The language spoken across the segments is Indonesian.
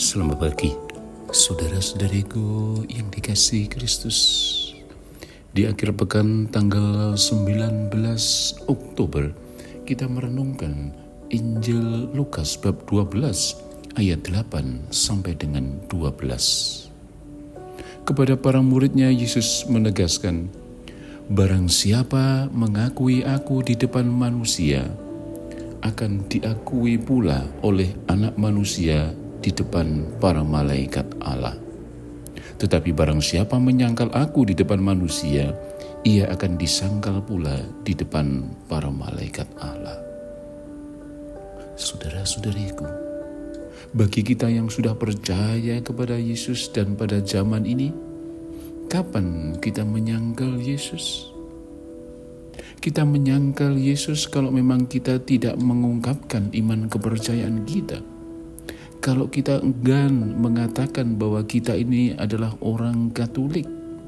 Selamat pagi, saudara-saudariku yang dikasihi Kristus. Di akhir pekan tanggal 19 Oktober, kita merenungkan Injil Lukas bab 12 ayat 8 sampai dengan 12. Kepada para muridnya Yesus menegaskan, "Barang siapa mengakui aku di depan manusia, akan diakui pula oleh Anak Manusia di depan para malaikat Allah. Tetapi barang siapa menyangkal aku di depan manusia, ia akan disangkal pula di depan para malaikat Allah." Saudara-saudariku, bagi kita yang sudah percaya kepada Yesus dan pada zaman ini, kapan kita menyangkal Yesus? Kita menyangkal Yesus kalau memang kita tidak mengungkapkan iman kepercayaan kita. Kalau kita enggan mengatakan bahwa kita ini adalah orang Katolik,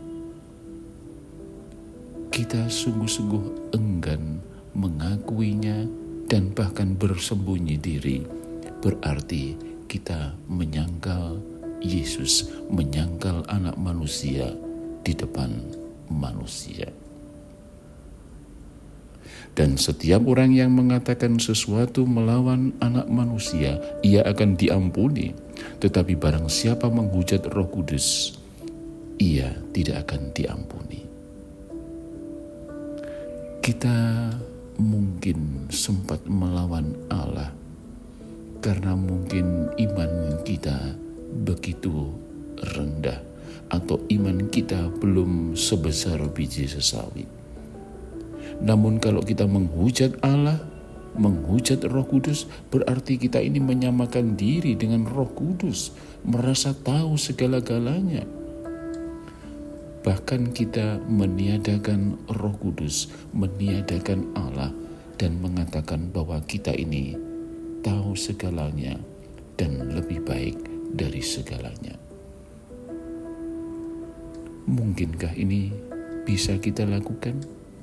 kita sungguh-sungguh enggan mengakuinya dan bahkan bersembunyi diri, berarti kita menyangkal Yesus, menyangkal Anak Manusia di depan manusia. Dan setiap orang yang mengatakan sesuatu melawan Anak Manusia, ia akan diampuni. Tetapi barang siapa menghujat Roh Kudus, ia tidak akan diampuni. Kita mungkin sempat melawan Allah karena mungkin iman kita begitu rendah, atau iman kita belum sebesar biji sesawi. Namun kalau kita menghujat Allah, menghujat Roh Kudus, berarti kita ini menyamakan diri dengan Roh Kudus, merasa tahu segala-galanya. Bahkan kita meniadakan Roh Kudus, meniadakan Allah, dan mengatakan bahwa kita ini tahu segalanya dan lebih baik dari segalanya. Mungkinkah ini bisa kita lakukan?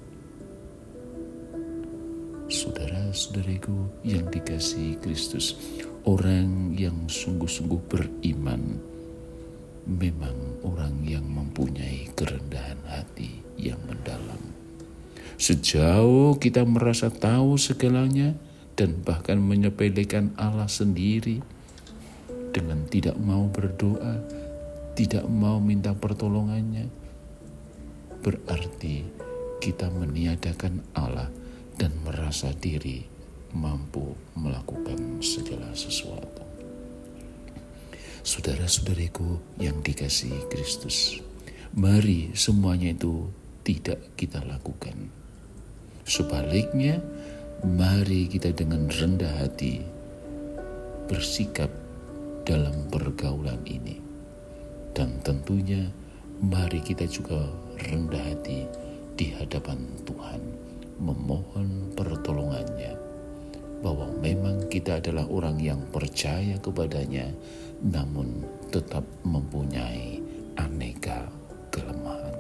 Saudara-saudariku yang dikasihi Kristus, orang yang sungguh-sungguh beriman memang orang yang mempunyai kerendahan hati yang mendalam. Sejauh kita merasa tahu segalanya dan bahkan menyepelekan Allah sendiri dengan tidak mau berdoa, tidak mau minta pertolongannya, berarti kita meniadakan Allah dan merasa diri mampu melakukan segala sesuatu. Saudara-saudariku yang dikasihi Kristus, mari semuanya itu tidak kita lakukan. Sebaliknya, mari kita dengan rendah hati bersikap dalam pergaulan ini. Dan tentunya mari kita juga rendah hati di hadapan Tuhan, memohon pertolongannya, bahwa memang kita adalah orang yang percaya kepadanya, namun tetap mempunyai aneka kelemahan.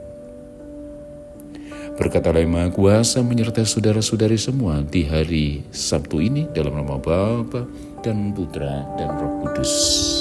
Berkat Allah yang Maha Kuasa menyertai saudara-saudari semua di hari Sabtu ini, dalam nama Bapa dan Putra dan Roh Kudus.